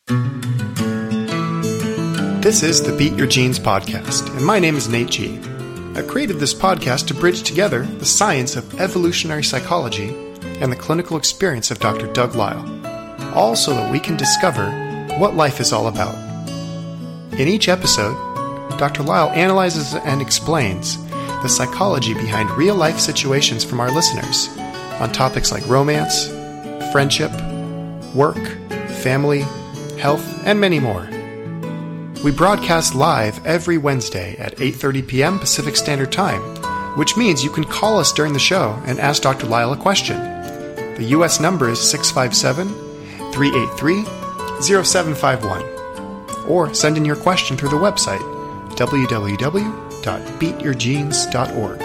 This is the Beat Your Genes podcast, and my name is Nate G. I created this podcast to bridge together the science of evolutionary psychology and the clinical experience of Dr. Doug Lisle, all so that we can discover what life is all about. In each episode, Dr. Lisle analyzes and explains the psychology behind real-life situations from our listeners on topics like romance, friendship, work, family, health, and many more. We broadcast live every Wednesday at 8:30 p.m. Pacific Standard Time, which means you can call us during the show and ask Dr. Lisle a question. The U.S. number is 657-383-0751. Or send in your question through the website, www.beatyourgenes.org.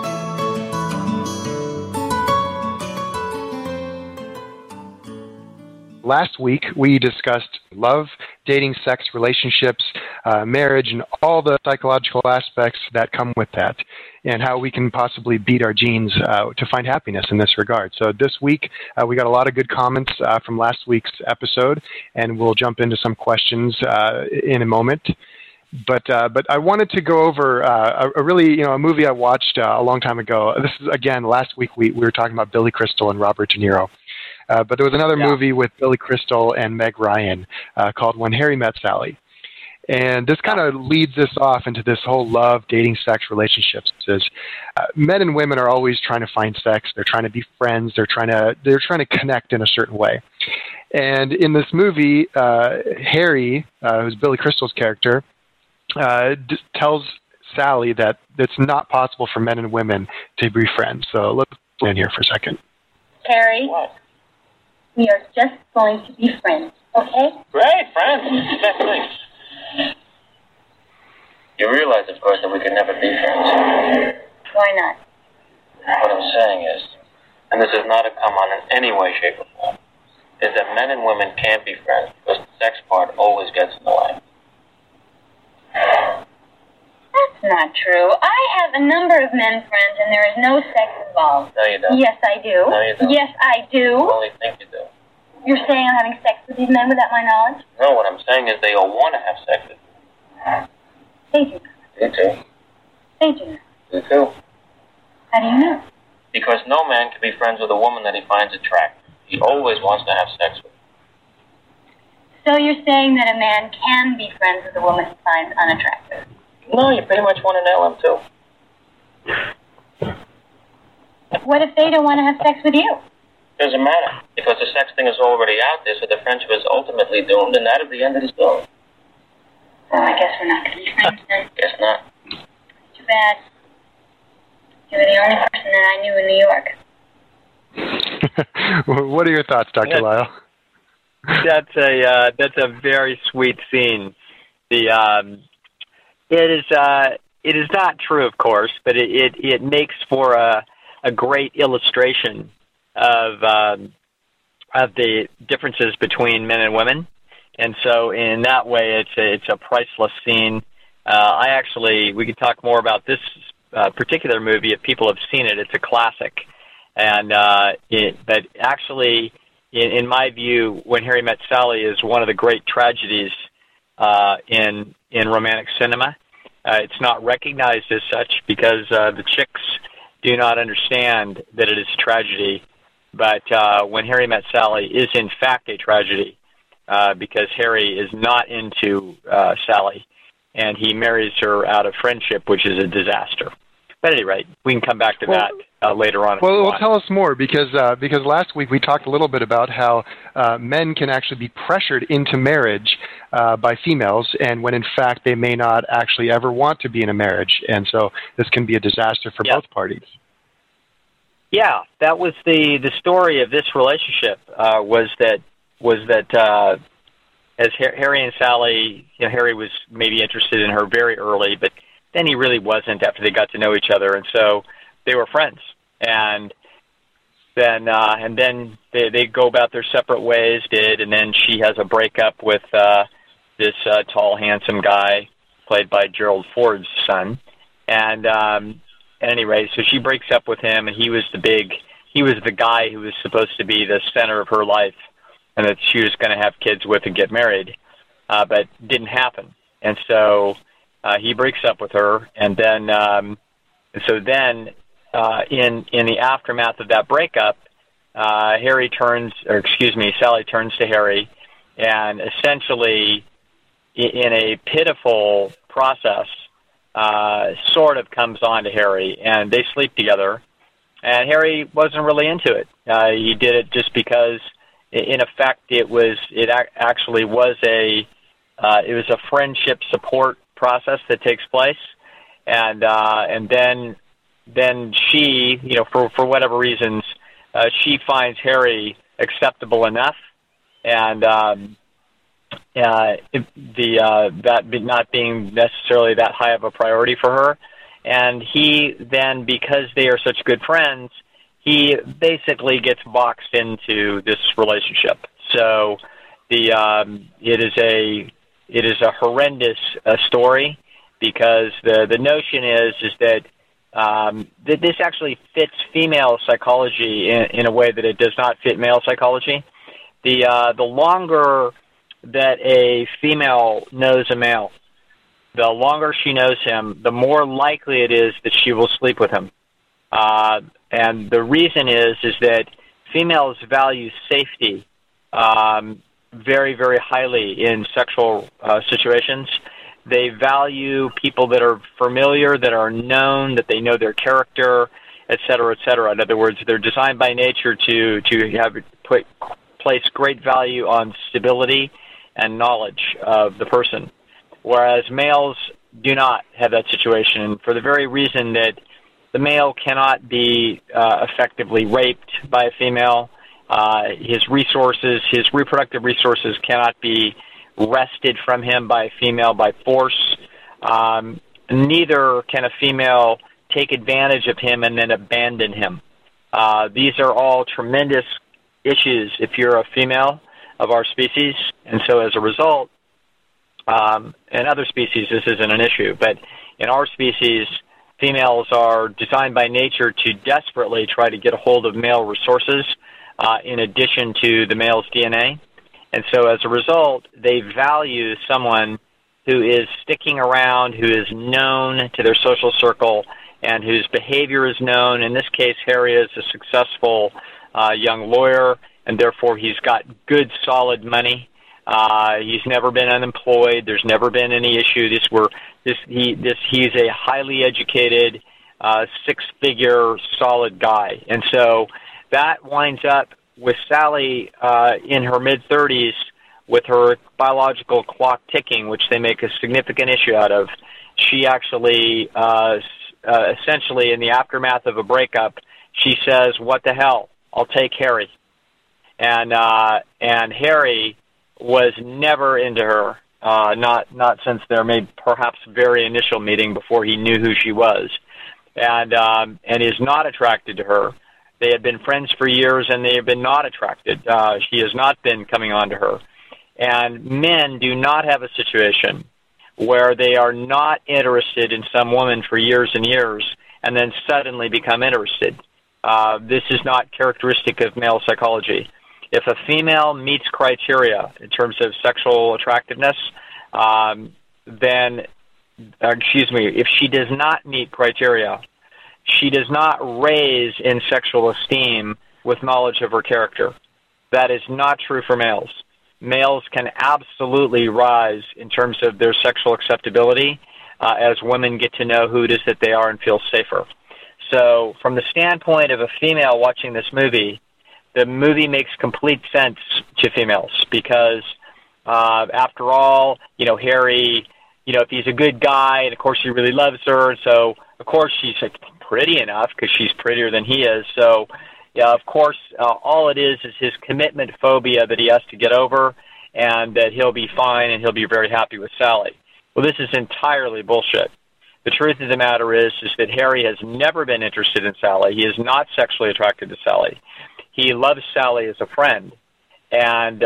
Last week, we discussed love, dating, sex, relationships, marriage, and all the psychological aspects that come with that, and how we can possibly beat our genes to find happiness in this regard. So this week, we got a lot of good comments from last week's episode, and we'll jump into some questions in a moment. But I wanted to go over a movie I watched a long time ago. This is, again, last week we were talking about Billy Crystal and Robert De Niro. But there was another movie with Billy Crystal and Meg Ryan called When Harry Met Sally. And this kind of leads us off into this whole love, dating, sex, relationships. Men and women are always trying to find sex. They're trying to be friends. They're trying to connect in a certain way. And in this movie, Harry, who's Billy Crystal's character, tells Sally that it's not possible for men and women to be friends. So let's go in here for a second. Harry, we are just going to be friends, okay? Great, friends. Best thing. You realize, of course, that we could never be friends. Why not? What I'm saying is, and this is not a come on in any way, shape, or form, is that men and women can't be friends because the sex part always gets in the way. That's not true. I have a number of men friends, and there is no sex involved. No, you don't. Yes, I do. No, you don't. Yes, I do. You only think you do. You're saying I'm having sex with these men without my knowledge? No, what I'm saying is they all want to have sex with They do. you. You too. They do. You too. How do you know? Because no man can be friends with a woman that he finds attractive. He always wants to have sex with. So you're saying that a man can be friends with a woman he finds unattractive? No, you pretty much want to nail him too. What if they don't want to have sex with you? Doesn't matter, because the sex thing is already out there, so the friendship is ultimately doomed, and that is the end of the story. Well, I guess we're not going to be friends then. Guess not. Too bad. You were the only person that I knew in New York. What are your thoughts, Dr. Lisle? That's a very sweet scene. It is not true, of course, but it makes for a great illustration of the differences between men and women, and so in that way, it's a priceless scene. We could talk more about this particular movie if people have seen it. It's a classic, but actually, in my view, When Harry Met Sally is one of the great tragedies in romantic cinema. It's not recognized as such because the chicks do not understand that it is a tragedy. But When Harry Met Sally is in fact a tragedy because Harry is not into Sally, and he marries her out of friendship, which is a disaster. But at any rate, we can come back to that later on. Well, tell us more, because last week we talked a little bit about how men can actually be pressured into marriage by females, and when in fact they may not actually ever want to be in a marriage, and so this can be a disaster for both parties. Yeah, that was the story of this relationship. Was that as Harry and Sally, Harry was maybe interested in her very early, but then he really wasn't after they got to know each other, and so they were friends. And then they go about their separate ways. And then she has a breakup with this tall, handsome guy played by Gerald Ford's son. And anyway, so she breaks up with him, and he was the guy who was supposed to be the center of her life. and that she was going to have kids with and get married, but didn't happen. And so he breaks up with her, and then in the aftermath of that breakup, Sally turns to Harry, and essentially, in a pitiful process, sort of comes on to Harry, and they sleep together. And Harry wasn't really into it. He did it just because, in effect, it was a friendship support process that takes place, and then she, for whatever reasons, she finds Harry acceptable enough, and that not being necessarily that high of a priority for her. And he then, because they are such good friends, he basically gets boxed into this relationship. So it is a horrendous story, because the notion is that this actually fits female psychology in a way that it does not fit male psychology. The longer that a female knows a male, the longer she knows him, the more likely it is that she will sleep with him. And the reason is that females value safety very, very highly in sexual situations. They value people that are familiar, that are known, that they know their character, et cetera, et cetera. In other words, they're designed by nature to place great value on stability and knowledge of the person, whereas males do not have that situation, for the very reason that the male cannot be effectively raped by a female. His reproductive resources cannot be wrested from him by a female by force. Neither can a female take advantage of him and then abandon him. These are all tremendous issues if you're a female of our species, and so as a result, in other species this isn't an issue, but in our species, females are designed by nature to desperately try to get a hold of male resources in addition to the male's DNA. And so as a result, they value someone who is sticking around, who is known to their social circle, and whose behavior is known. In this case, Harry is a successful young lawyer, and therefore he's got good, solid money. He's never been unemployed. There's never been any issue. He's a highly educated, six-figure, solid guy. And so that winds up with Sally in her mid-30s with her biological clock ticking, which they make a significant issue out of. She actually, essentially in the aftermath of a breakup, she says, "What the hell? I'll take Harry." And Harry was never into her, not since their perhaps very initial meeting before he knew who she was, and is not attracted to her. They had been friends for years, and they have been not attracted. She has not been coming on to her. And men do not have a situation where they are not interested in some woman for years and years and then suddenly become interested. This is not characteristic of male psychology. If a female meets criteria in terms of sexual attractiveness, if she does not meet criteria, she does not raise in sexual esteem with knowledge of her character. That is not true for males. Males can absolutely rise in terms of their sexual acceptability as women get to know who it is that they are and feel safer. So from the standpoint of a female watching this movie, the movie makes complete sense to females because, after all, Harry, if he's a good guy, and of course he really loves her, so of course she's pretty enough because she's prettier than he is. So, of course, all it is his commitment phobia that he has to get over, and that he'll be fine and he'll be very happy with Sally. Well, this is entirely bullshit. The truth of the matter is that Harry has never been interested in Sally. He is not sexually attracted to Sally. He loves Sally as a friend, and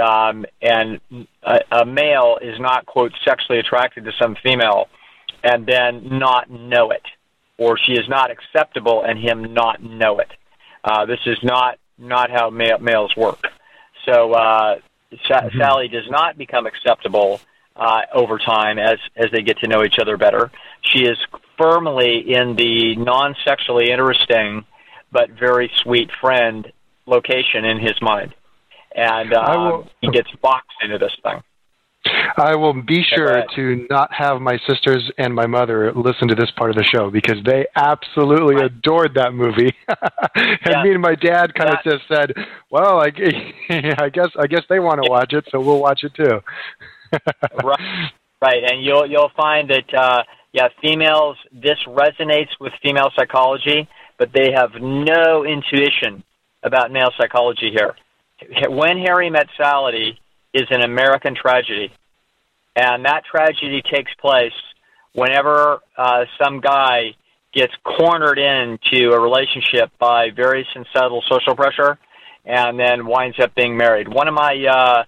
a male is not, quote, sexually attracted to some female and then not know it, or she is not acceptable and him not know it. This is not how males work. So Sally does not become acceptable over time as they get to know each other better. She is firmly in the non-sexually interesting but very sweet friend location in his mind. And he gets boxed into this thing. I will be sure to not have my sisters and my mother listen to this part of the show because they absolutely adored that movie. And me and my dad kind of just said, "Well, I guess they want to watch it, so we'll watch it too." Right, and you'll find that females, this resonates with female psychology, but they have no intuition about male psychology here. When Harry Met Sally is an American tragedy, and that tragedy takes place whenever some guy gets cornered into a relationship by very subtle social pressure, and then winds up being married. One of my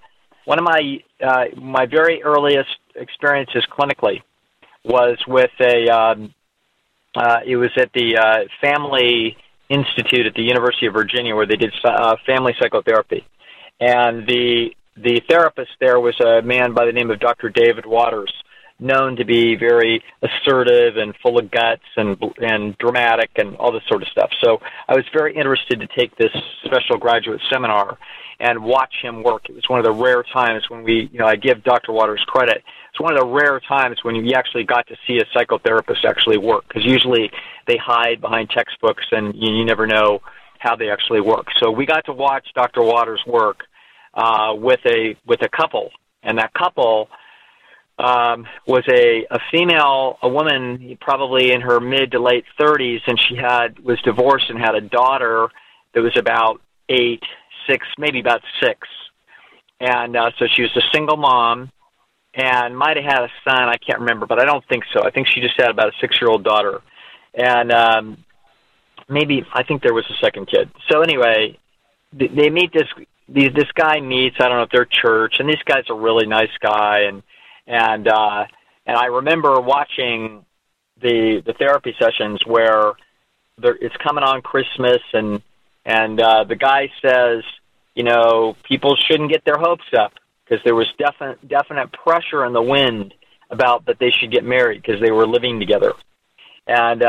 very earliest experiences clinically was with it was at the Family Institute at the University of Virginia, where they did family psychotherapy, and the therapist there was a man by the name of Dr. David Waters, known to be very assertive and full of guts and dramatic and all this sort of stuff. So I was very interested to take this special graduate seminar and watch him work. It was one of the rare times when I give Dr. Waters credit. It's one of the rare times when you actually got to see a psychotherapist actually work, because usually they hide behind textbooks and you never know how they actually work. So we got to watch Dr. Waters work with a couple, and that couple was a woman probably in her mid to late 30s, and she was divorced and had a daughter that was about 6, and so she was a single mom and might have had a son. I can't remember, but I don't think so. I think she just had about a 6-year-old daughter, and I think there was a second kid. So anyway, they meet this guy meets, I don't know if they're church, and this guy's a really nice guy, and I remember watching the therapy sessions where it's coming on Christmas, and the guy says, people shouldn't get their hopes up because there was definite pressure in the wind about that they should get married because they were living together, and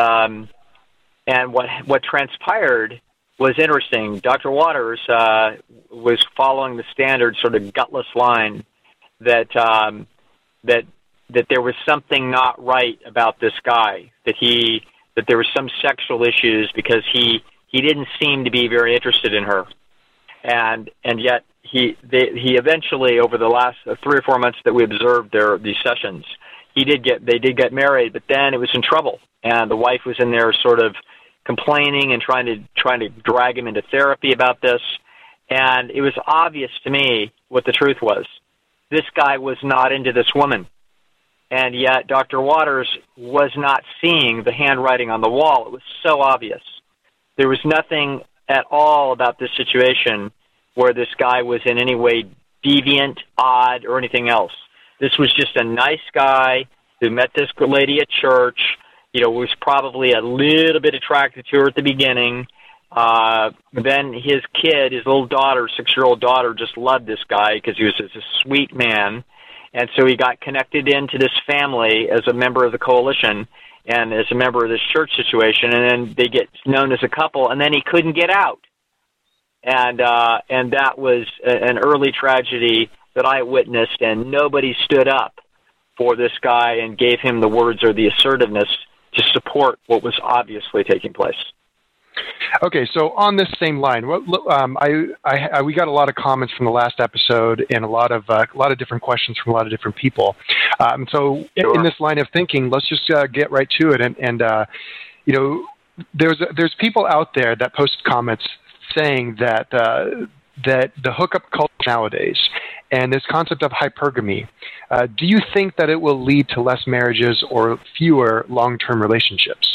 what transpired was interesting. Dr. Waters was following the standard sort of gutless line that there was something not right about this guy, that there were some sexual issues because he didn't seem to be very interested in her, and yet he eventually, over the last 3 or 4 months that we observed these sessions, they did get married, but then it was in trouble, and the wife was in there sort of complaining and trying to drag him into therapy about this. And it was obvious to me what the truth was. This guy was not into this woman. And yet Dr. Waters was not seeing the handwriting on the wall. It was so obvious. There was nothing at all about this situation where this guy was in any way deviant, odd, or anything else. This was just a nice guy who met this lady at church, was probably a little bit attracted to her at the beginning. Then his kid, his little daughter, 6-year-old daughter, just loved this guy because he was a sweet man. And so he got connected into this family as a member of the coalition and as a member of this church situation. And then they get known as a couple, and then he couldn't get out. And that was an early tragedy that I witnessed, and nobody stood up for this guy and gave him the words or the assertiveness to support what was obviously taking place. Okay, so on this same line, we got a lot of comments from the last episode and a lot of different questions from a lot of different people. So sure. In this line of thinking, let's just get right to it. And there's people out there that post comments saying that the hookup culture nowadays and this concept of hypergamy, do you think that it will lead to less marriages or fewer long-term relationships?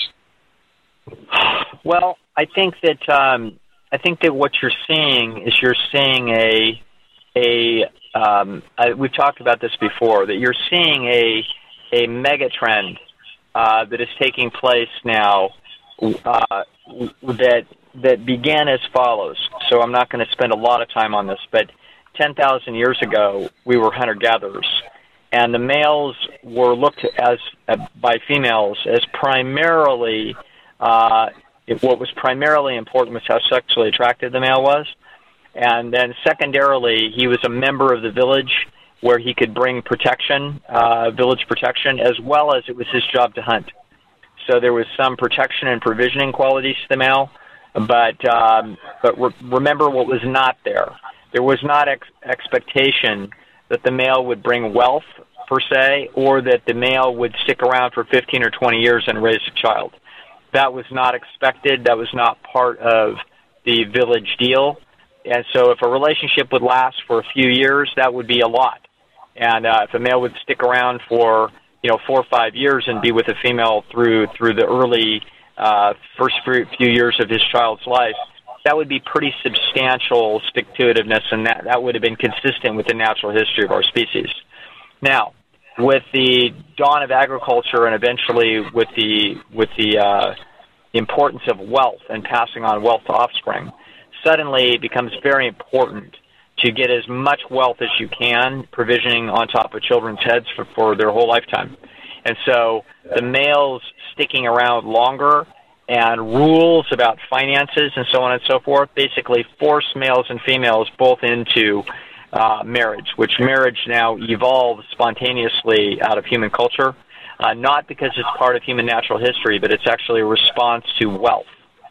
Well, I think that what you're seeing is we've talked about this before, that you're seeing a mega trend that is taking place now that began as follows. So I'm not going to spend a lot of time on this, but 10,000 years ago, we were hunter-gatherers, and the males were looked as by females as primarily what was primarily important was how sexually attractive the male was, and then secondarily, he was a member of the village where he could bring protection, village protection, as well as it was his job to hunt. So there was some protection and provisioning qualities to the male, but remember what was not there. There was not expectation that the male would bring wealth, per se, or that the male would stick around for 15 or 20 years and raise a child. That was not expected. That was not part of the village deal. And so if a relationship would last for a few years, that would be a lot. And if a male would stick around for 4 or 5 years and be with a female through the early first few years of his child's life, that would be pretty substantial stick-to-itiveness, and that would have been consistent with the natural history of our species. Now, with the dawn of agriculture and eventually with the importance of wealth and passing on wealth to offspring, suddenly it becomes very important to get as much wealth as you can, provisioning on top of children's heads for their whole lifetime. And so the males sticking around longer and rules about finances and so on and so forth basically force males and females both into marriage, which marriage now evolves spontaneously out of human culture, not because it's part of human natural history, but it's actually a response to wealth.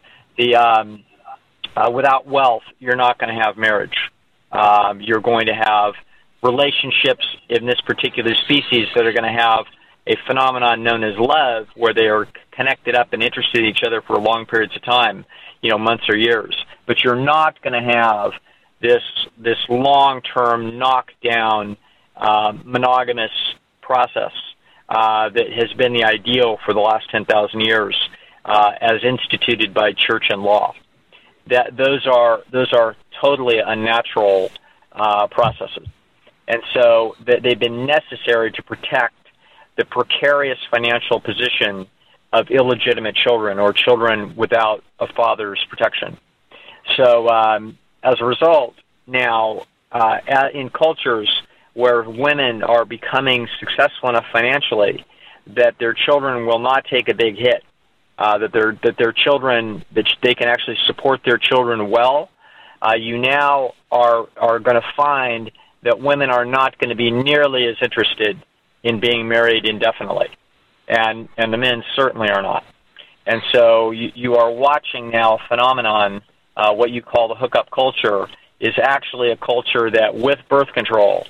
Without wealth, you're not going to have marriage. You're going to have relationships in this particular species that are going to have a phenomenon known as love, where they are connected up and interested in each other for long periods of time, months or years. But you're not going to have this long-term knockdown monogamous process that has been the ideal for the last 10,000 years as instituted by church and law. Those are totally unnatural processes, and so they've been necessary to protect the precarious financial position of illegitimate children or children without a father's protection. So as a result, now in cultures where women are becoming successful enough financially that their children will not take a big hit, that their children, that they can actually support their children well, you now are going to find that women are not going to be nearly as interested in being married indefinitely, and the men certainly are not. And so you are watching now a phenomenon, what you call the hookup culture, is actually a culture that with birth control,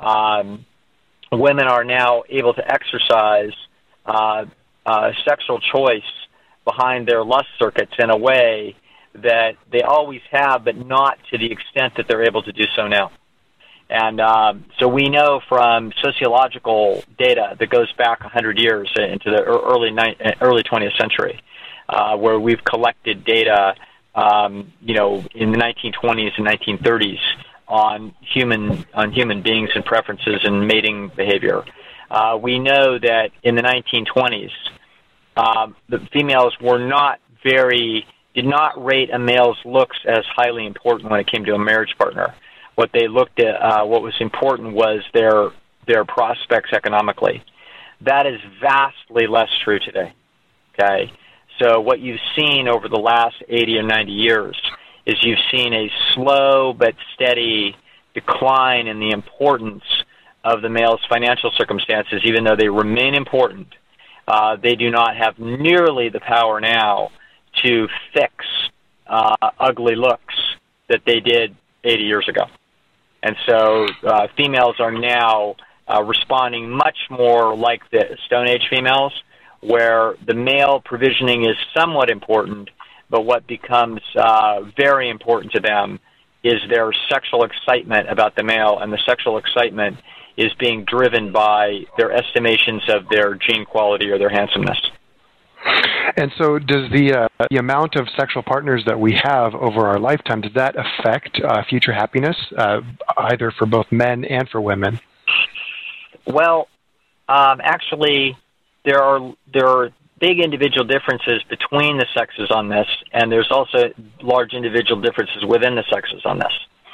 women are now able to exercise sexual choice behind their lust circuits in a way that they always have, but not to the extent that they're able to do so now. And so we know from sociological data that goes back 100 years into the early 20th century, where we've collected data, in the 1920s and 1930s on human beings and preferences and mating behavior. We know that in the 1920s, the females did not rate a male's looks as highly important when it came to a marriage partner. What they looked at, what was important was their prospects economically. That is vastly less true today. Okay, so what you've seen over the last 80 or 90 years is you've seen a slow but steady decline in the importance of the male's financial circumstances, even though they remain important. They do not have nearly the power now to fix ugly looks that they did 80 years ago. And so females are now responding much more like the Stone Age females, where the male provisioning is somewhat important, but what becomes very important to them is their sexual excitement about the male, and the sexual excitement is being driven by their estimations of their gene quality or their handsomeness. And so does the amount of sexual partners that we have over our lifetime, does that affect future happiness, either for both men and for women? Well, actually, there are big individual differences between the sexes on this, and there's also large individual differences within the sexes on this.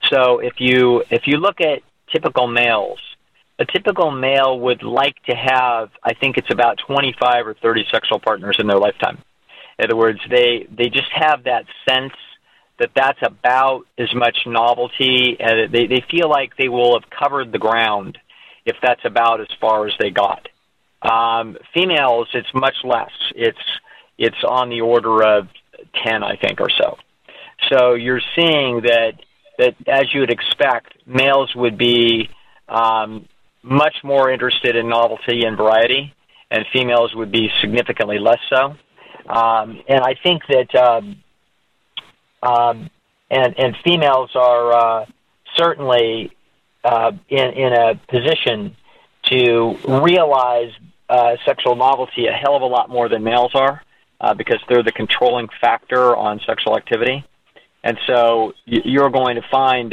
So if you look at typical males, a typical male would like to have, I think it's about 25 or 30 sexual partners in their lifetime. In other words, they just have that sense that that's about as much novelty, and they feel like they will have covered the ground if that's about as far as they got. Females, it's much less. It's on the order of 10, I think, or so. So you're seeing that as you would expect, males would be much more interested in novelty and variety, and females would be significantly less so. And I think that and females are certainly in a position to realize sexual novelty a hell of a lot more than males are, because they're the controlling factor on sexual activity. And so you're going to find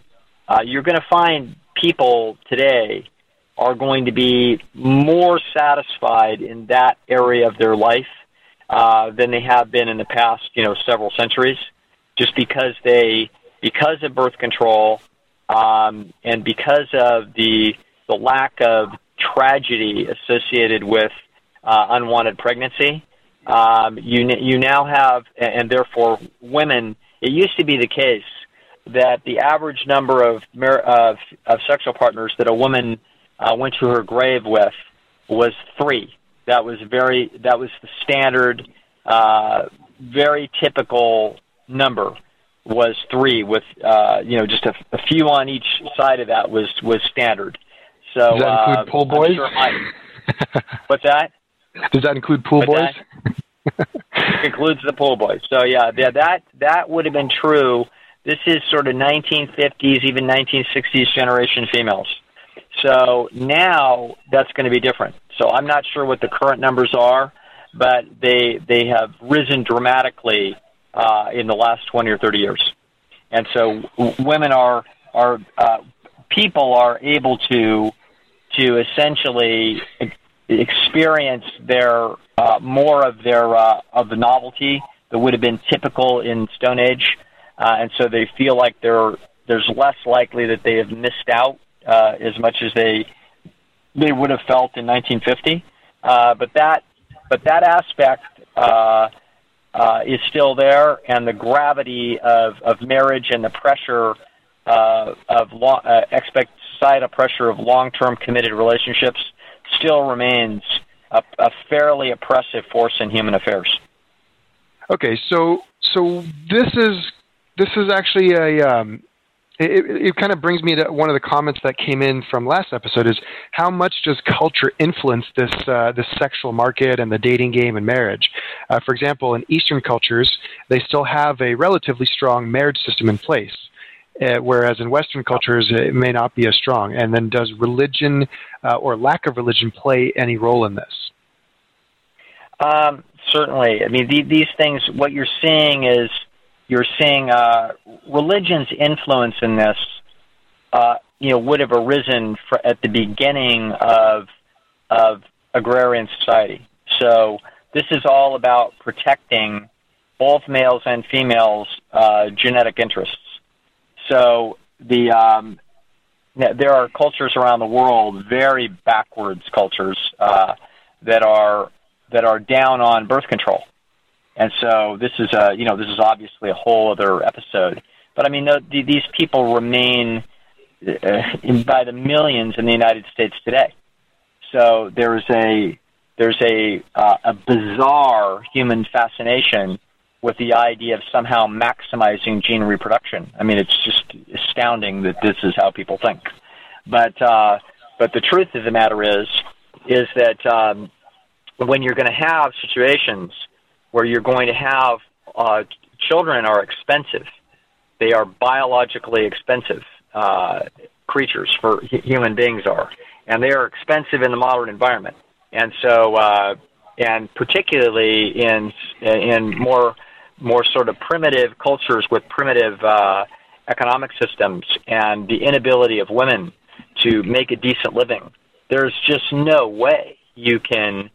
people today are going to be more satisfied in that area of their life than they have been in the past, several centuries, just because of birth control and because of the lack of tragedy associated with unwanted pregnancy. You now have, and therefore women. It used to be the case that the average number of sexual partners that a woman went to her grave with was 3. That was the standard, very typical number was 3, with just a few on each side of that was standard. So does that include pool boys? What's that? Does that include pool boys? Includes the pool boys. So that would have been true. This is sort of 1950s, even 1960s generation females. So now that's going to be different. So I'm not sure what the current numbers are, but they have risen dramatically in the last 20 or 30 years. And so women people are able to essentially experience their more of the novelty that would have been typical in Stone Age, and so they feel like there's less likely that they have missed out as much as they would have felt in 1950. But that aspect is still there, and the gravity of marriage and the pressure of societal pressure of long-term committed relationships still remains a fairly oppressive force in human affairs. Okay, so this is actually it kind of brings me to one of the comments that came in from last episode, is how much does culture influence this sexual market and the dating game and marriage? For example, in Eastern cultures, they still have a relatively strong marriage system in place, whereas in Western cultures, it may not be as strong. And then does religion or lack of religion play any role in this? Certainly. I mean, these things, what you're seeing is religion's influence in this, would have arisen at the beginning of agrarian society. So this is all about protecting both males and females' genetic interests. So there are cultures around the world, very backwards cultures, that are down on birth control. And so this is obviously a whole other episode. But I mean, these people remain by the millions in the United States today. So there's a bizarre human fascination with the idea of somehow maximizing gene reproduction. I mean, it's just astounding that this is how people think. But the truth of the matter is that when you're going to have situations where you're going to have children are expensive, they are biologically expensive creatures, for human beings are, and they are expensive in the modern environment. And so, and particularly in more sort of primitive cultures with primitive economic systems and the inability of women to make a decent living, there's just no way you can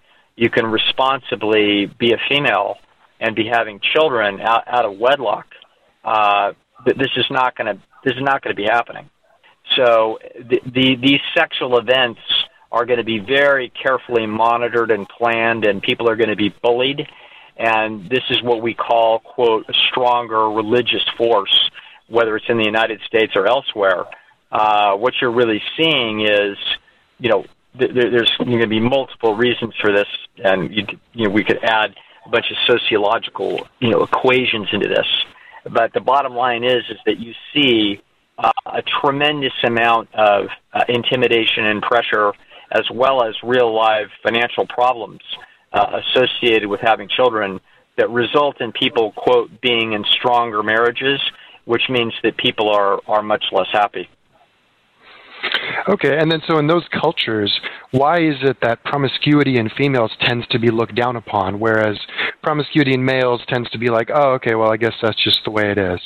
responsibly be a female and be having children out of wedlock this is not going to be happening. So these sexual events are going to be very carefully monitored and planned, and people are going to be bullied. And this is what we call, quote, a stronger religious force, whether it's in the United States or elsewhere. What you're really seeing is, there's going to be multiple reasons for this, and we could add a bunch of sociological, equations into this. But the bottom line is that you see a tremendous amount of intimidation and pressure, as well as real live financial problems associated with having children that result in people, quote, being in stronger marriages, which means that people are much less happy. Okay, and then so in those cultures, why is it that promiscuity in females tends to be looked down upon, whereas promiscuity in males tends to be like, oh, okay, well, I guess that's just the way it is?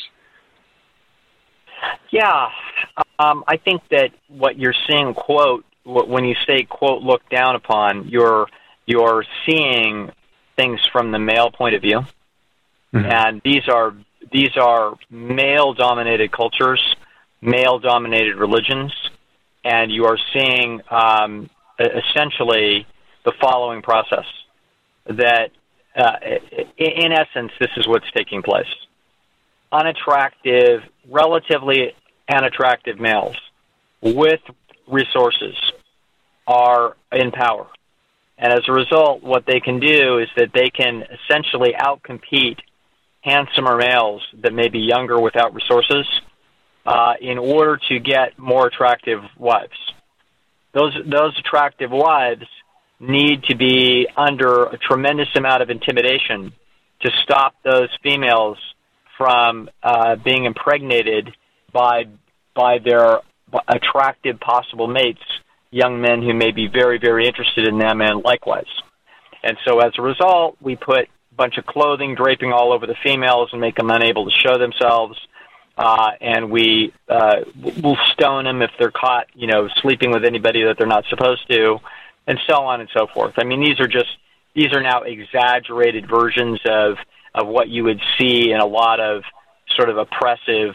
Yeah, I think that what you're seeing, quote, when you say, quote, looked down upon, you're seeing things from the male point of view. Mm-hmm. And these are male-dominated cultures, male-dominated religions, and you are seeing essentially the following process, that in essence, this is what's taking place. Unattractive, relatively unattractive males with resources are in power. And as a result, what they can do is that they can essentially outcompete handsomer males that may be younger without resources in order to get more attractive wives. Those attractive wives need to be under a tremendous amount of intimidation to stop those females from being impregnated by their attractive possible mates, young men who may be very, very interested in them, and likewise. And so as a result, we put a bunch of clothing draping all over the females and make them unable to show themselves, and we'll stone them if they're caught, sleeping with anybody that they're not supposed to, and so on and so forth. I mean, these are now exaggerated versions of what you would see in a lot of sort of oppressive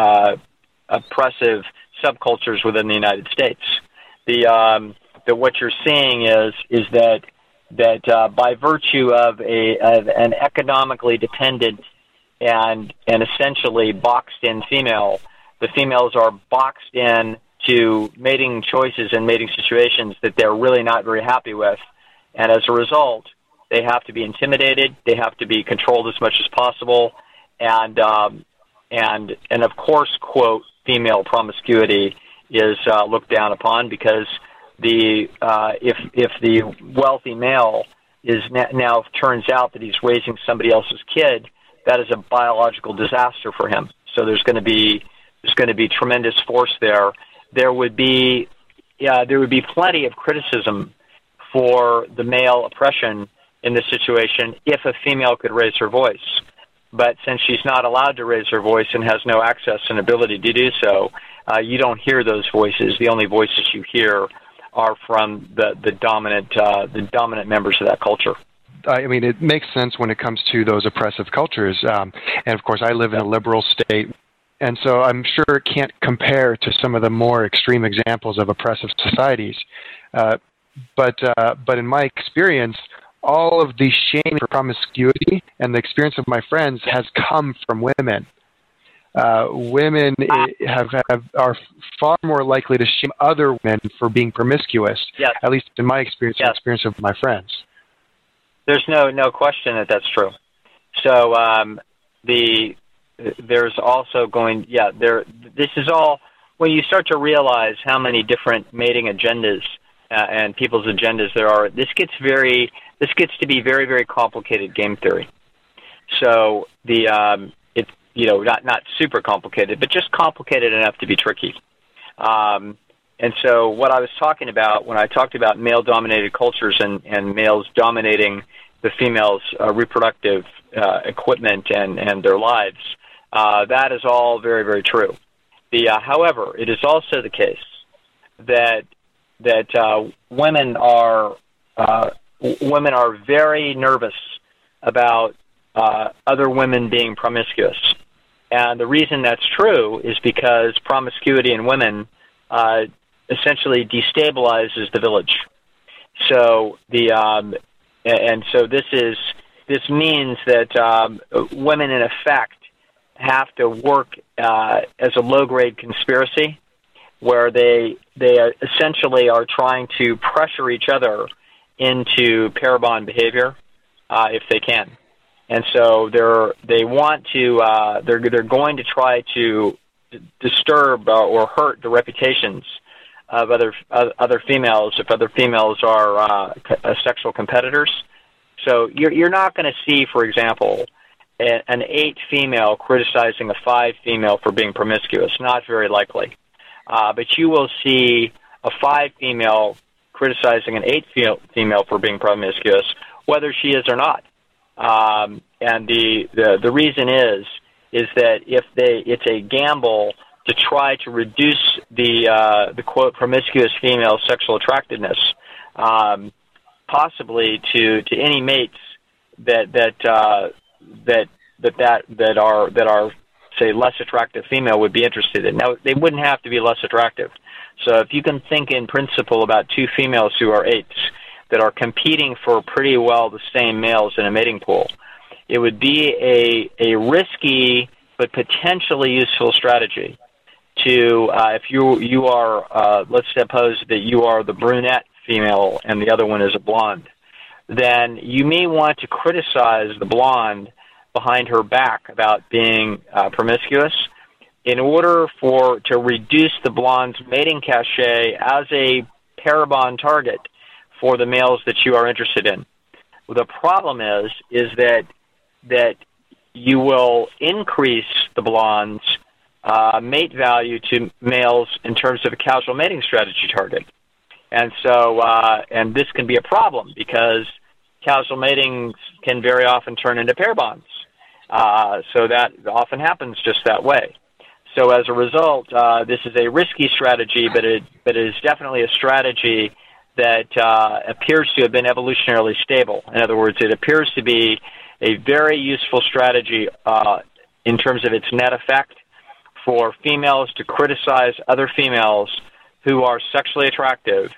subcultures within the United States. What you're seeing is that by virtue of an economically dependent and essentially boxed in female, the females are boxed in to mating choices and mating situations that they're really not very happy with, and as a result, they have to be intimidated. They have to be controlled as much as possible, and of course, quote, female promiscuity is looked down upon because if the wealthy male is now turns out that he's raising somebody else's kid, that is a biological disaster for him. So there's going to be tremendous force there. There would be plenty of criticism for the male oppression in this situation if a female could raise her voice. But since she's not allowed to raise her voice and has no access and ability to do so, you don't hear those voices. The only voices you hear are from the dominant members of that culture. I mean, it makes sense when it comes to those oppressive cultures. And, of course, I live in a liberal state, and so I'm sure it can't compare to some of the more extreme examples of oppressive societies. But in my experience, all of the shame for promiscuity and the experience of my friends has come from women. Women are far more likely to shame other women for being promiscuous, yes. At least in my experience, yes. And experience of my friends. There's no question that that's true. So there's also this is all, when you start to realize how many different mating agendas and people's agendas there are, this gets to be very, very complicated game theory. So it's not super complicated, but just complicated enough to be tricky. And so what I was talking about when I talked about male-dominated cultures and males dominating the females' reproductive equipment and their lives, that is all very, very true. However, it is also the case that women are very nervous about other women being promiscuous. And the reason that's true is because promiscuity in women essentially destabilizes the village. So this means that women in effect have to work as a low-grade conspiracy, where they essentially are trying to pressure each other into pair bond behavior if they can. And so they're going to try to disturb or hurt the reputations of other females if other females are sexual competitors. So you're not going to see, for example, an 8 female criticizing a 5 female for being promiscuous. Not very likely. But you will see a 5 female criticizing an 8 female for being promiscuous, whether she is or not. And the reason is that it's a gamble to try to reduce the quote promiscuous female sexual attractiveness, possibly to any mates that are say less attractive female would be interested in. Now they wouldn't have to be less attractive. So if you can think in principle about 2 females who are 8s that are competing for pretty well the same males in a mating pool, it would be a risky but potentially useful strategy to if you are let's suppose that you are the brunette female and the other one is a blonde, then you may want to criticize the blonde behind her back about being promiscuous in order to reduce the blonde's mating cachet as a pair bond target for the males that you are interested in. The problem is that you will increase the blonde's mate value to males in terms of a casual mating strategy target. And so, and this can be a problem because casual mating can very often turn into pair bonds. So that often happens just that way. So as a result, this is a risky strategy, but it is definitely a strategy that appears to have been evolutionarily stable. In other words, it appears to be a very useful strategy in terms of its net effect for females to criticize other females who are sexually attractive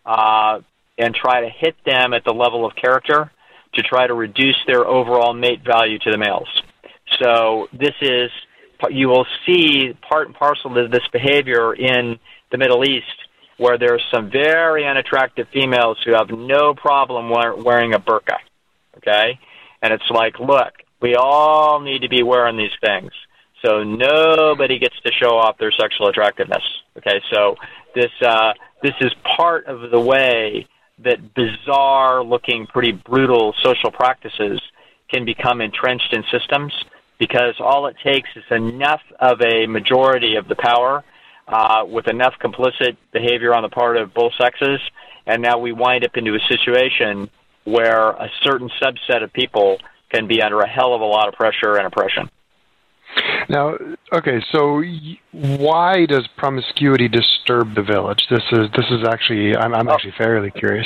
and try to hit them at the level of character to try to reduce their overall mate value to the males. So this is, you will see part and parcel of this behavior in the Middle East, where there's some very unattractive females who have no problem wearing a burqa, okay? And it's like, look, we all need to be wearing these things, so nobody gets to show off their sexual attractiveness, okay? So this is part of the way that bizarre-looking, pretty brutal social practices can become entrenched in systems, because all it takes is enough of a majority of the power with enough complicit behavior on the part of both sexes, and now we wind up into a situation where a certain subset of people can be under a hell of a lot of pressure and oppression. Now, okay, so why does promiscuity disturb the village? This is actually, I'm actually fairly curious.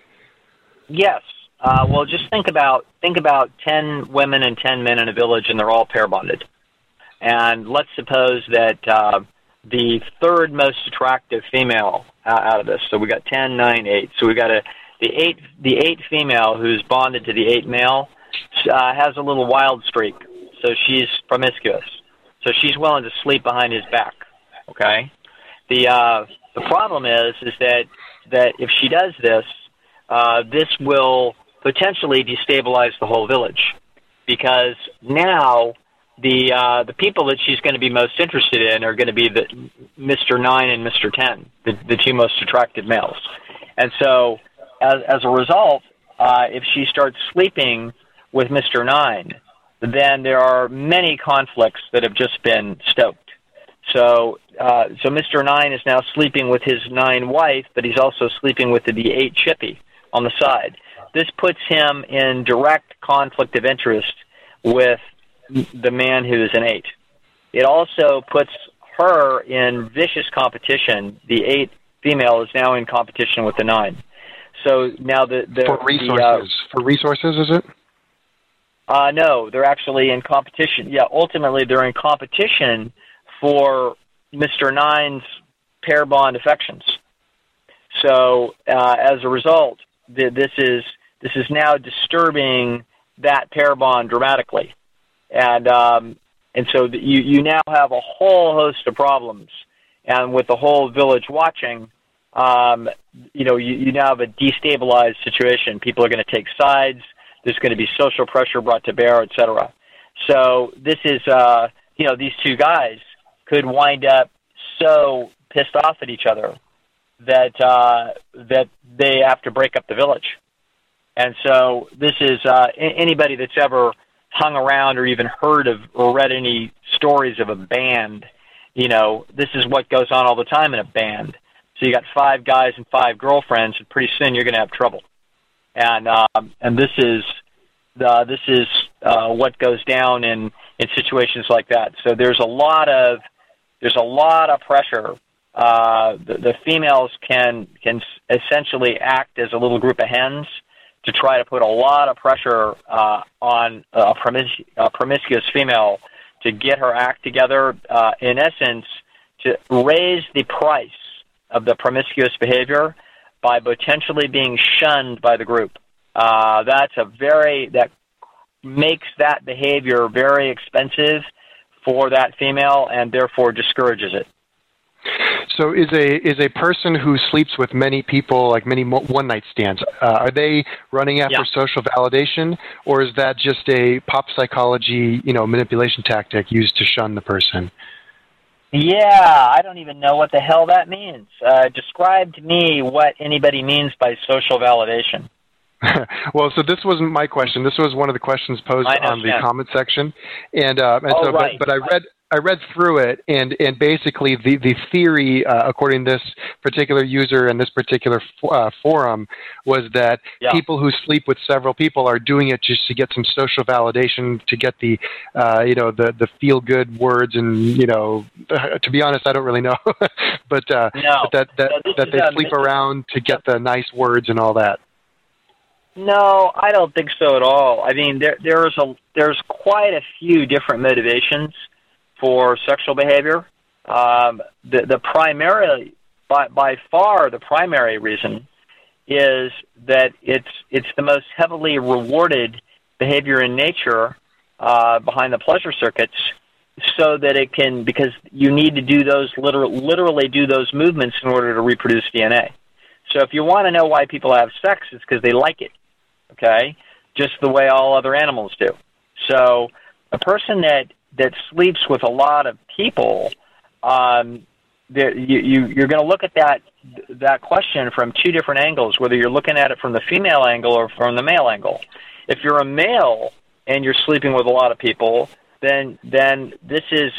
Yes. Well, just think about 10 women and 10 men in a village, and they're all pair bonded. And let's suppose that the third most attractive female out of this, so we got 10, 9, 8. So we got the eight female who's bonded to the 8 male has a little wild streak. So she's promiscuous. So she's willing to sleep behind his back. Okay. The problem is that if she does this, this will potentially destabilize the whole village, because now the people that she's going to be most interested in are going to be the Mr. 9 and Mr. 10, the 2 most attractive males. And so as a result, if she starts sleeping with Mr. 9, then there are many conflicts that have just been stoked. So Mr. 9 is now sleeping with his 9 wife, but he's also sleeping with the 8 chippy on the side. This puts him in direct conflict of interest with the man who's an 8. It also puts her in vicious competition. The 8 female is now in competition with the 9. So now for resources, is it? No, they're actually in competition. Yeah, ultimately they're in competition for Mr. Nine's pair bond affections. So as a result, this is now disturbing that pair bond dramatically, and so you now have a whole host of problems, and with the whole village watching, you now have a destabilized situation. People are going to take sides. There's going to be social pressure brought to bear, etc. So this is, these two guys could wind up so pissed off at each other that they have to break up the village. And so this is anybody that's ever hung around or even heard of or read any stories of a band, this is what goes on all the time in a band. So you got 5 guys and 5 girlfriends, and pretty soon you're going to have trouble. And this is what goes down in situations like that. So there's a lot of pressure. The females can essentially act as a little group of hens to try to put a lot of pressure on a promiscuous female to get her act together. In essence, to raise the price of the promiscuous behavior by potentially being shunned by the group. That makes that behavior very expensive for that female and therefore discourages it. So is a person who sleeps with many people, like many one-night stands, are they running after social validation, or is that just a pop psychology, manipulation tactic used to shun the person? Yeah, I don't even know what the hell that means. Describe to me what anybody means by social validation. Well, so this wasn't my question. This was one of the questions posed on the comment section, but I read through it, and basically the theory, according to this particular user and this particular forum, was that people who sleep with several people are doing it just to get some social validation, to get the feel good words, and to be honest, I don't really know, but that they sleep around to get the nice words and all that. No, I don't think so at all. I mean, there's quite a few different motivations for sexual behavior. The primary, by far, the primary reason is that it's the most heavily rewarded behavior in nature behind the pleasure circuits, so that it can, because you need to do those literally do those movements in order to reproduce DNA. So if you want to know why people have sex, it's because they like it. Okay, just the way all other animals do. So a person that sleeps with a lot of people, you're going to look at that question from 2 different angles, whether you're looking at it from the female angle or from the male angle. If you're a male and you're sleeping with a lot of people, then this is,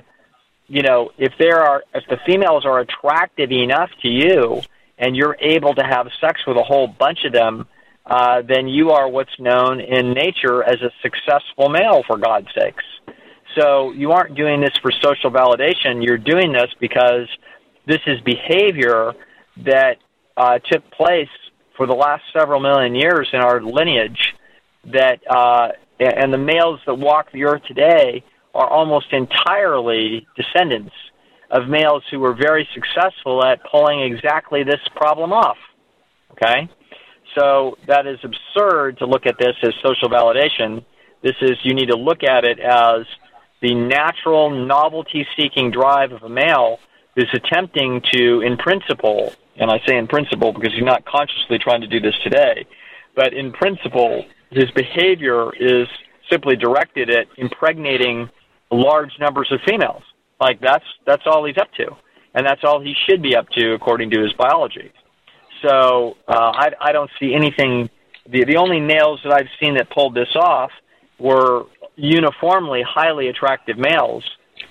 if the females are attractive enough to you and you're able to have sex with a whole bunch of them, then you are what's known in nature as a successful male, for God's sakes. So you aren't doing this for social validation. You're doing this because this is behavior that took place for the last several million years in our lineage, and the males that walk the earth today are almost entirely descendants of males who were very successful at pulling exactly this problem off. Okay? So that is absurd to look at this as social validation. You need to look at it as the natural novelty-seeking drive of a male who's attempting to, in principle, and I say in principle because he's not consciously trying to do this today, but in principle, his behavior is simply directed at impregnating large numbers of females. Like, that's all he's up to, and that's all he should be up to according to his biology. So I don't see anything. The only males that I've seen that pulled this off were uniformly highly attractive males.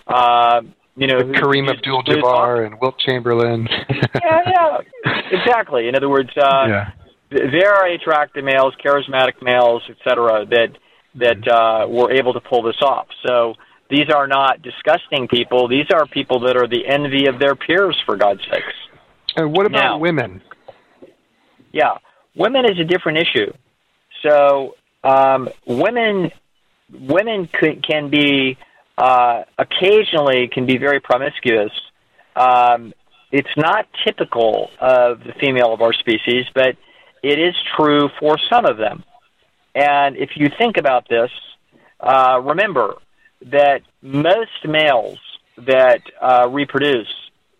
Kareem Abdul-Jabbar and Wilt Chamberlain. yeah, exactly. In other words, very attractive males, charismatic males, etc., that were able to pull this off. So these are not disgusting people. These are people that are the envy of their peers, for God's sakes. And what about women? Yeah, women is a different issue. So women women can be occasionally can be very promiscuous. It's not typical of the female of our species, but it is true for some of them. And if you think about this, remember that most males that reproduce,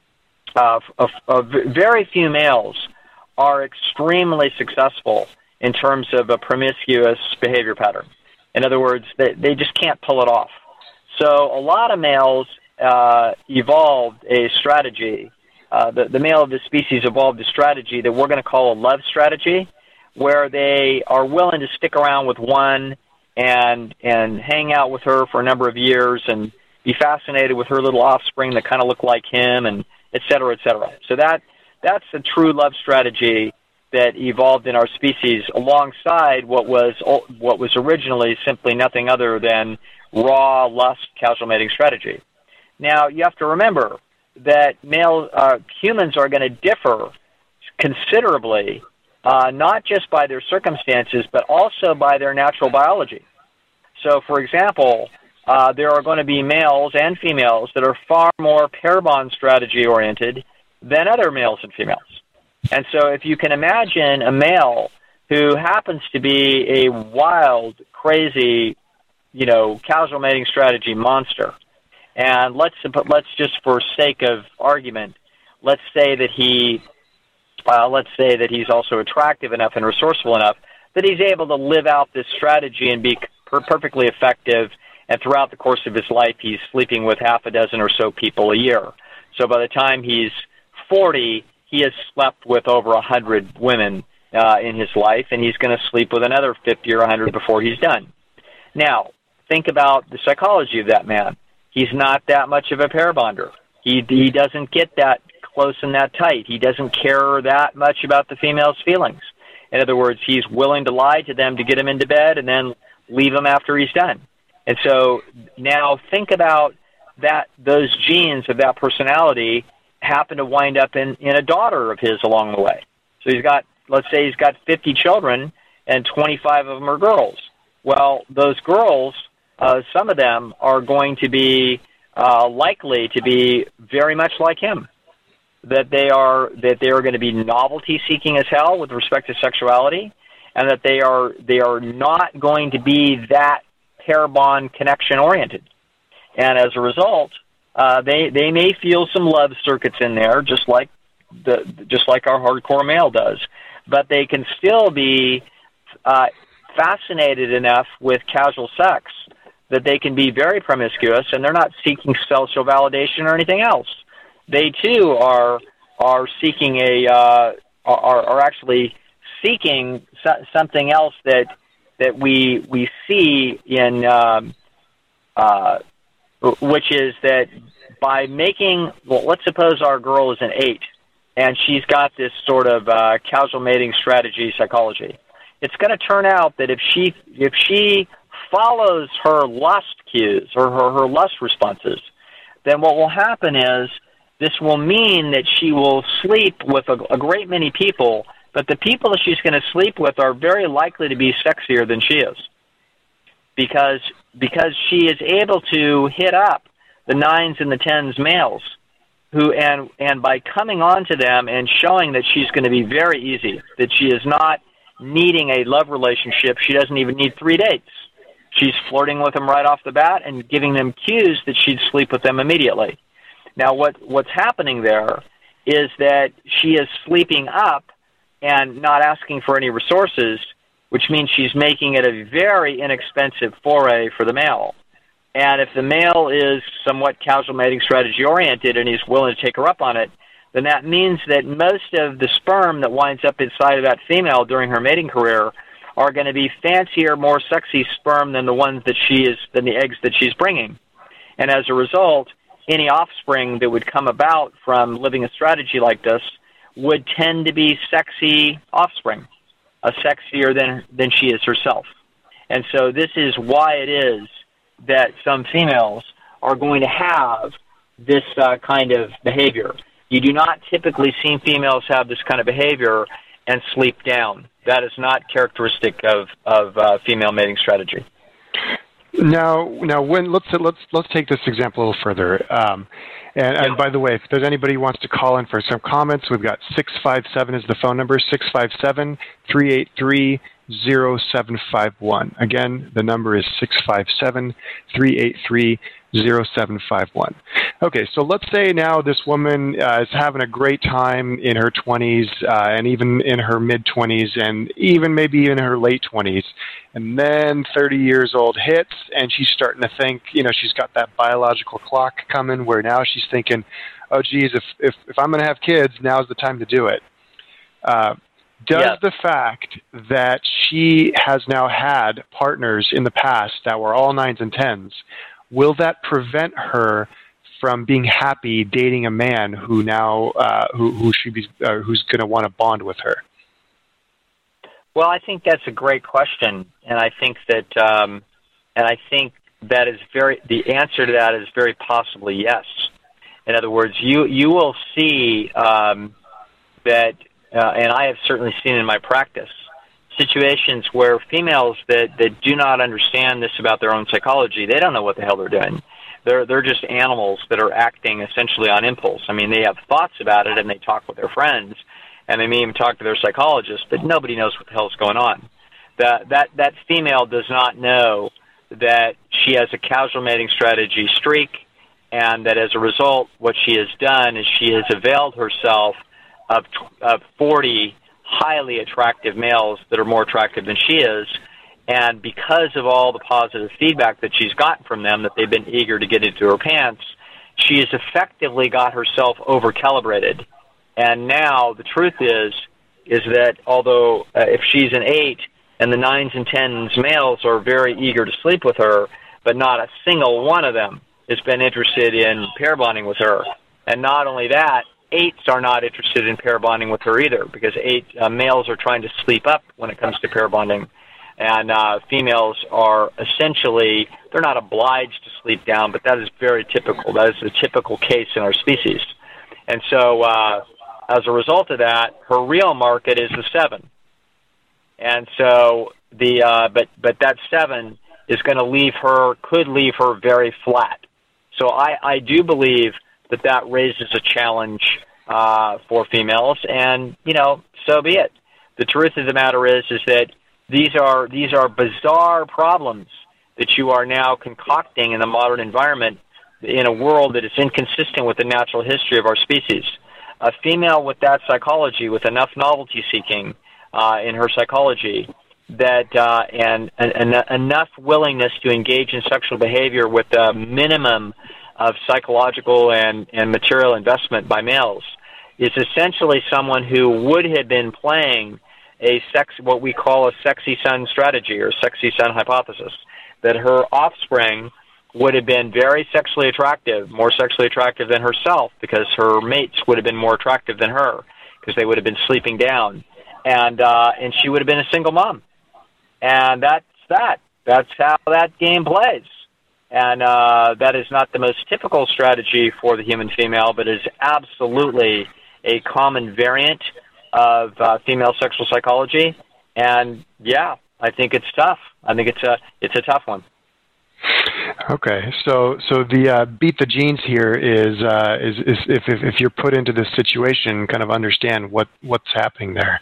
very few males are extremely successful in terms of a promiscuous behavior pattern. In other words, they just can't pull it off. So a lot of males evolved a strategy. The male of the species evolved a strategy that we're going to call a love strategy, where they are willing to stick around with one and hang out with her for a number of years and be fascinated with her little offspring that kind of look like him, and et cetera, et cetera. So that's a true love strategy that evolved in our species alongside what was originally simply nothing other than raw lust casual mating strategy. Now, you have to remember that humans are going to differ considerably, not just by their circumstances, but also by their natural biology. So, for example, there are going to be males and females that are far more pair bond strategy oriented than other males and females. And so if you can imagine a male who happens to be a wild, crazy, casual mating strategy monster, and let's just for sake of argument, let's say that he's also attractive enough and resourceful enough that he's able to live out this strategy and be perfectly effective, and throughout the course of his life he's sleeping with half a dozen or so people a year. So by the time he's 40, he has slept with over 100 women in his life, and he's going to sleep with another 50 or 100 before he's done. Now, think about the psychology of that man. He's not that much of a pair bonder. He doesn't get that close and that tight. He doesn't care that much about the female's feelings. In other words, he's willing to lie to them to get him into bed and then leave him after he's done. And so now think about that. Those genes of that personality happen to wind up in a daughter of his along the way. So let's say he's got 50 children and 25 of them are girls. Well, those girls, some of them are going to be likely to be very much like him. That they are going to be novelty seeking as hell with respect to sexuality, and that they are not going to be that pair bond connection oriented. And as a result, they may feel some love circuits in there, just like our hardcore male does, but they can still be fascinated enough with casual sex that they can be very promiscuous, and they're not seeking social validation or anything else. They too are seeking are actually seeking something else that we see in which is that by making, let's suppose our girl is an 8 and she's got this sort of casual mating strategy psychology. It's going to turn out that if she follows her lust cues or her lust responses, then what will happen is this will mean that she will sleep with a great many people, but the people that she's going to sleep with are very likely to be sexier than she is, because she is able to hit up the 9s and the 10s males, who and by coming on to them and showing that she's going to be very easy, that she is not needing a love relationship, she doesn't even need 3 dates. She's flirting with them right off the bat and giving them cues that she'd sleep with them immediately. Now, what's happening there is that she is sleeping up and not asking for any resources, which means she's making it a very inexpensive foray for the male. And if the male is somewhat casual mating strategy oriented and he's willing to take her up on it, then that means that most of the sperm that winds up inside of that female during her mating career are going to be fancier, more sexy sperm than than the eggs that she's bringing. And as a result, any offspring that would come about from living a strategy like this would tend to be sexy offspring, sexier than she is herself. And so this is why it is that some females are going to have this kind of behavior. You do not typically see females have this kind of behavior and sleep down. That is not characteristic of female mating strategy. Now, when let's take this example a little further. And by the way, if there's anybody who wants to call in for some comments, we've got 657 is the phone number, 657-383-0751. Again, the number is 657-383-0751. Okay, so let's say now this woman is having a great time in her 20s and even in her mid-20s and even maybe in her late 20s. And then 30 years old hits and she's starting to think, she's got that biological clock coming where now she's thinking, oh, geez, if I'm going to have kids, now's the time to do it. Does the fact that she has now had partners in the past that were all 9s and 10s, will that prevent her from being happy dating a man who now who's going to want to bond with her? Well, I think that's a great question, and I think that the answer to that is very possibly yes. In other words, you will see that. And I have certainly seen in my practice situations where females that do not understand this about their own psychology, they don't know what the hell they're doing. They're just animals that are acting essentially on impulse. I mean, they have thoughts about it and they talk with their friends and they may even talk to their psychologist, but nobody knows what the hell's going on. That female does not know that she has a casual mating strategy streak, and that as a result, what she has done is she has availed herself of 40 highly attractive males that are more attractive than she is, and because of all the positive feedback that she's gotten from them, that they've been eager to get into her pants, she has effectively got herself over-calibrated. And now the truth is that although if she's an 8 and the 9s and 10s males are very eager to sleep with her, but not a single one of them has been interested in pair bonding with her. And not only that, 8s are not interested in pair bonding with her either, because males are trying to sleep up when it comes to pair bonding. And females are essentially, they're not obliged to sleep down, but that is very typical. That is the typical case in our species. And so as a result of that, her real market is the 7. And so but that 7 is going to could leave her very flat. So I do believe that raises a challenge for females, and so be it. The truth of the matter is that these are bizarre problems that you are now concocting in the modern environment in a world that is inconsistent with the natural history of our species. A female with that psychology, with enough novelty seeking in her psychology, and enough willingness to engage in sexual behavior with a minimum of psychological and material investment by males, is essentially someone who would have been playing what we call a sexy son strategy or sexy son hypothesis, that her offspring would have been very sexually attractive, more sexually attractive than herself, because her mates would have been more attractive than her, because they would have been sleeping down, and she would have been a single mom. And that's how that game plays. And that is not the most typical strategy for the human female, but is absolutely a common variant of female sexual psychology. And yeah, I think it's tough. I think it's a tough one. Okay, so the beat the genes here is if you're put into this situation, kind of understand what's happening there.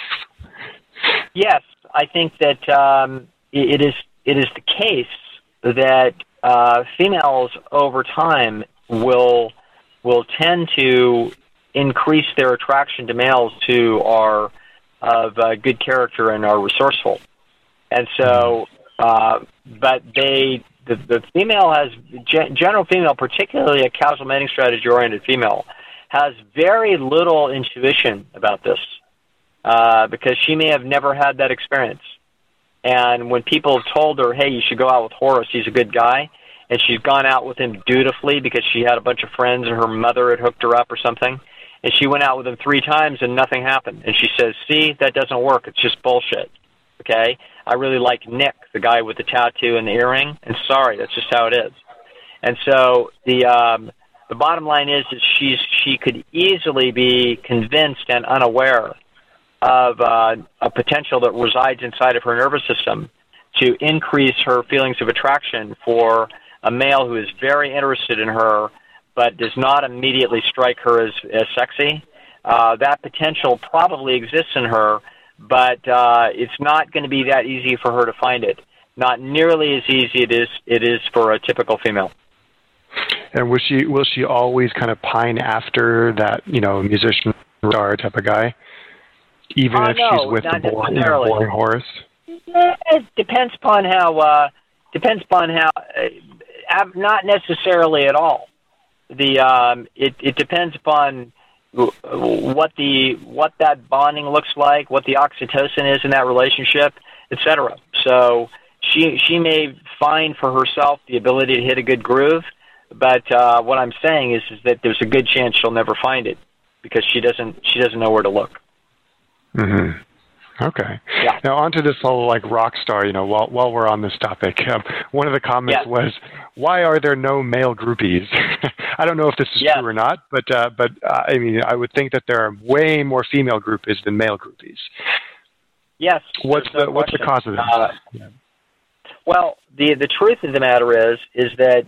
Yes, I think that it is the case that females over time will tend to increase their attraction to males who are of good character and are resourceful, and so but the female has general female, particularly a casual mating strategy oriented female, has very little intuition about this because she may have never had that experience. And when people have told her, hey, you should go out with Horace, he's a good guy, and she's gone out with him dutifully because she had a bunch of friends and her mother had hooked her up or something, and she went out with him 3 times and nothing happened. And she says, see, that doesn't work. It's just bullshit. Okay? I really like Nick, the guy with the tattoo and the earring, and sorry, that's just how it is. And so the bottom line is she could easily be convinced and unaware of a potential that resides inside of her nervous system to increase her feelings of attraction for a male who is very interested in her but does not immediately strike her as sexy. That potential probably exists in her, but it's not going to be that easy for her to find it. Not nearly as easy it is for a typical female. And will she always kind of pine after that, musician star type of guy, even if she's with the boring Horace? It depends upon how. Not necessarily at all. It depends upon what that bonding looks like, what the oxytocin is in that relationship, etc. So she may find for herself the ability to hit a good groove, but what I'm saying is that there's a good chance she'll never find it because she doesn't know where to look. Mm-hmm. Okay. Yeah. Now onto this whole rock star. While we're on this topic, one of the comments was, "Why are there no male groupies?" I don't know if this is true or not, but I mean, I would think that there are way more female groupies than male groupies. Yes. What's the cause of that? Well, the truth of the matter is that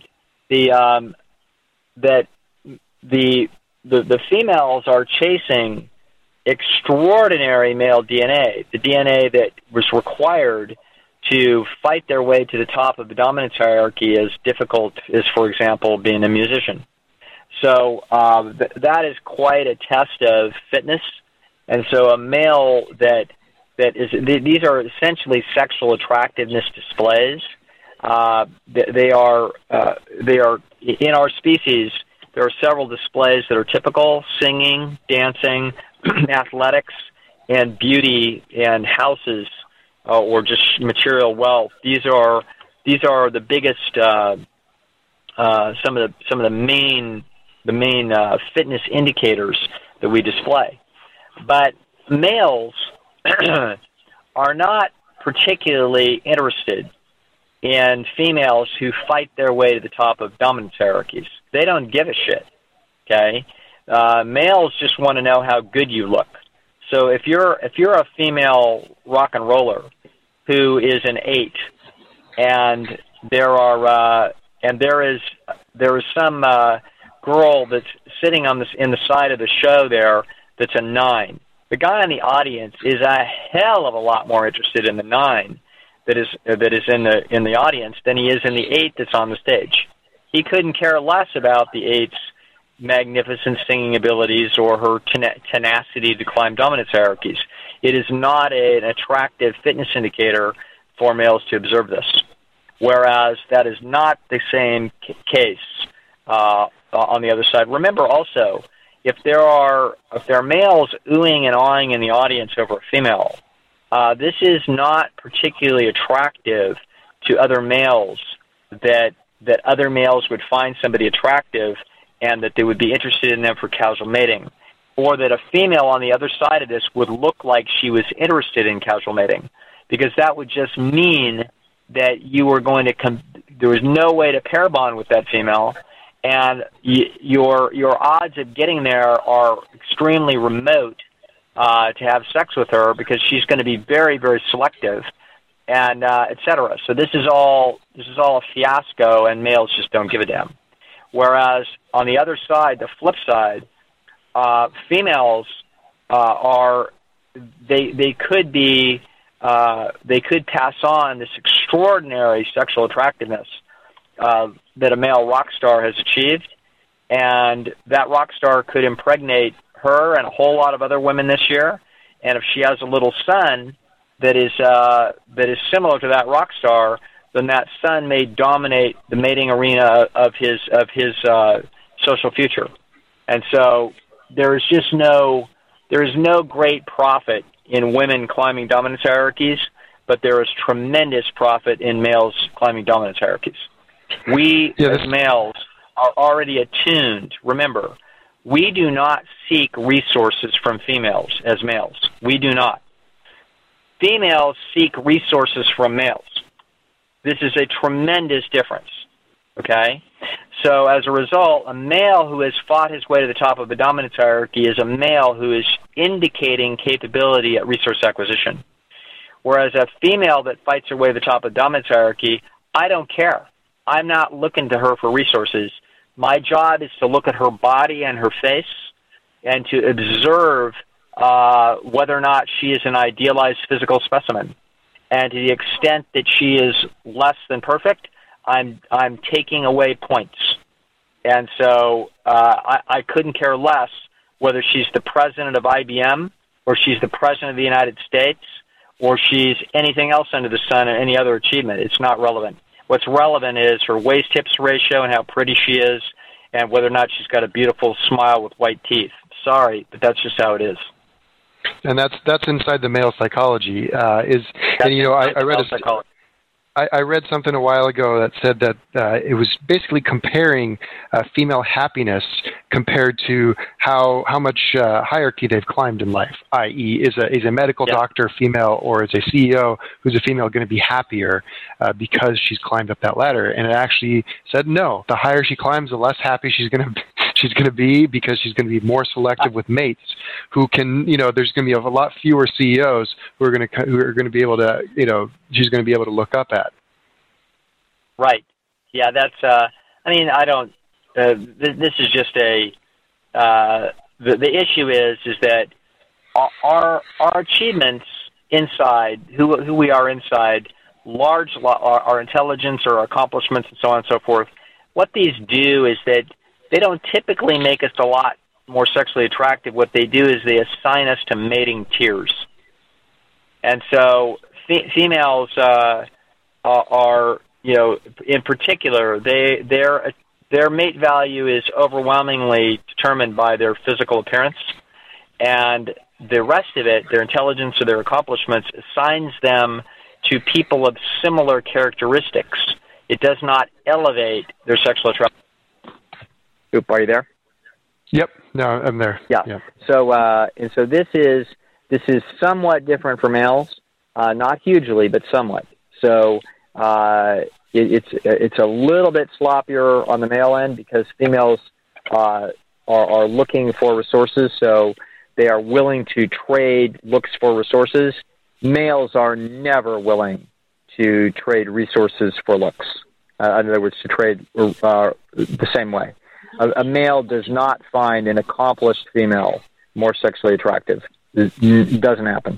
the females are chasing extraordinary male DNA, the DNA that was required to fight their way to the top of the dominance hierarchy as difficult as, for example, being a musician. So that is quite a test of fitness. And so a male that is, these are essentially sexual attractiveness displays. They are in our species. There are several displays that are typical: singing, dancing, athletics, and beauty, and houses, or just material wealth. These are the biggest, some of the main fitness indicators that we display. But males are not particularly interested in females who fight their way to the top of dominance hierarchies. They don't give a shit. Okay. Males just want to know how good you look. So if you're a female rock and roller who is an 8, and there is some girl that's sitting in the side of the show there that's a 9. The guy in the audience is a hell of a lot more interested in the 9 that is in the audience than he is in the 8 that's on the stage. He couldn't care less about the 8's magnificent singing abilities or her tenacity to climb dominance hierarchies. It is not an attractive fitness indicator for males to observe this. Whereas that is not the same case on the other side. Remember also, if there are males oohing and awing in the audience over a female, this is not particularly attractive to other males, that other males would find somebody attractive and that they would be interested in them for casual mating, or that a female on the other side of this would look like she was interested in casual mating, because that would just mean that you were going to there was no way to pair bond with that female, and your odds of getting there are extremely remote to have sex with her, because she's going to be very, very selective, and et cetera. So this is all a fiasco, and males just don't give a damn. Whereas on the other side, the flip side, females they could pass on this extraordinary sexual attractiveness that a male rock star has achieved, and that rock star could impregnate her and a whole lot of other women this year. And if she has a little son that is similar to that rock star, then that son may dominate the mating arena of his social future. And so there is no great profit in women climbing dominance hierarchies, but there is tremendous profit in males climbing dominance hierarchies. We, as males, are already attuned. Remember, we do not seek resources from females as males. We do not. Females seek resources from males. This is a tremendous difference, okay? So as a result, a male who has fought his way to the top of the dominance hierarchy is a male who is indicating capability at resource acquisition. Whereas a female that fights her way to the top of the dominance hierarchy, I don't care. I'm not looking to her for resources. My job is to look at her body and her face and to observe whether or not she is an idealized physical specimen. And to the extent that she is less than perfect, I'm taking away points. And so I couldn't care less whether she's the president of IBM or she's the president of the United States or she's anything else under the sun or any other achievement. It's not relevant. What's relevant is her waist-hips ratio and how pretty she is and whether or not she's got a beautiful smile with white teeth. Sorry, but that's just how it is. And that's inside the male psychology. I read something a while ago that said that it was basically comparing female happiness compared to how much hierarchy they've climbed in life. I.e., is a medical doctor female, or is a CEO who's a female going to be happier because she's climbed up that ladder? And it actually said no. The higher she climbs, the less happy she's going to be, because she's going to be more selective with mates who can, there's going to be a lot fewer CEOs who are going to be able to, she's going to be able to look up at. Right. Yeah, that's, I don't, this is just the issue is that our achievements inside, who we are inside, our intelligence or our accomplishments and so on and so forth, what these do is that they don't typically make us a lot more sexually attractive. What they do is they assign us to mating tiers. And so females are, in particular, their mate value is overwhelmingly determined by their physical appearance, and the rest of it, their intelligence or their accomplishments, assigns them to people of similar characteristics. It does not elevate their sexual attraction. Oop, are you there? Yep. No, I'm there. Yeah. So, and so this is somewhat different for males, not hugely, but somewhat. So, it's a little bit sloppier on the male end because females are looking for resources, so they are willing to trade looks for resources. Males are never willing to trade resources for looks. In other words, to trade the same way. A male does not find an accomplished female more sexually attractive. It doesn't happen.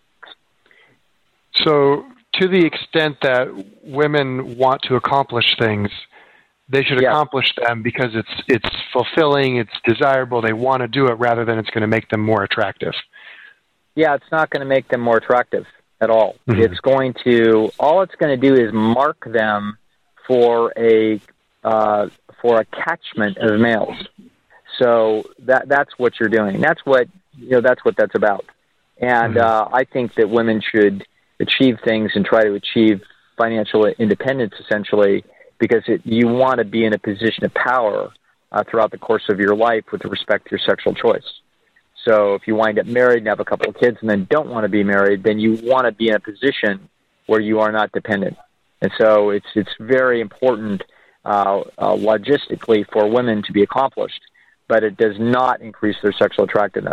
So, to the extent that women want to accomplish things, they should accomplish them because it's fulfilling, it's desirable, they want to do it rather than it's going to make them more attractive. Yeah, it's not going to make them more attractive at all. Mm-hmm. All it's going to do is mark them for a catchment of males. So that's what you're doing. That's what that's about. And I think that women should achieve things and try to achieve financial independence, essentially, because you want to be in a position of power throughout the course of your life with respect to your sexual choice. So if you wind up married and have a couple of kids and then don't want to be married, then you want to be in a position where you are not dependent. And so it's very important logistically for women to be accomplished, but it does not increase their sexual attractiveness.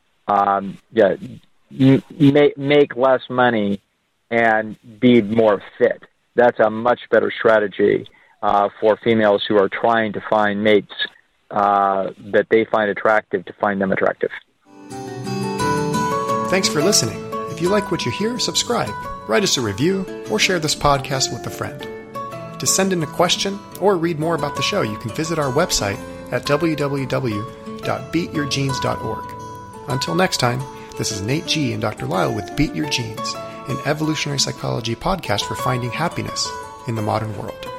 Make less money and be more fit. That's a much better strategy for females who are trying to find mates that they find attractive to find them attractive. Thanks for listening. If you like what you hear, subscribe, write us a review, or share this podcast with a friend. To send in a question or read more about the show, you can visit our website at www.beatyourgenes.org. Until next time, this is Nate G. and Dr. Lyle with Beat Your Genes, an evolutionary psychology podcast for finding happiness in the modern world.